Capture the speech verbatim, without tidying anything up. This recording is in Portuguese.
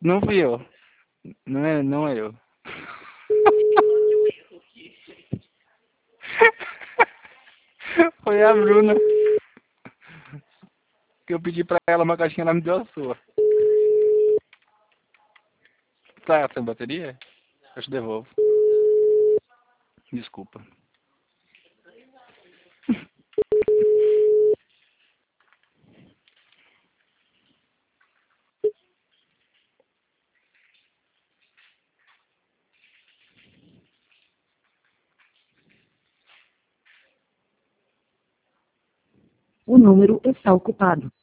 Não fui eu. Não é, não é eu. Foi a Bruna. Que eu pedi pra ela uma caixinha, ela me deu a sua. Tá sem bateria? Eu te devolvo. Desculpa. O número está ocupado.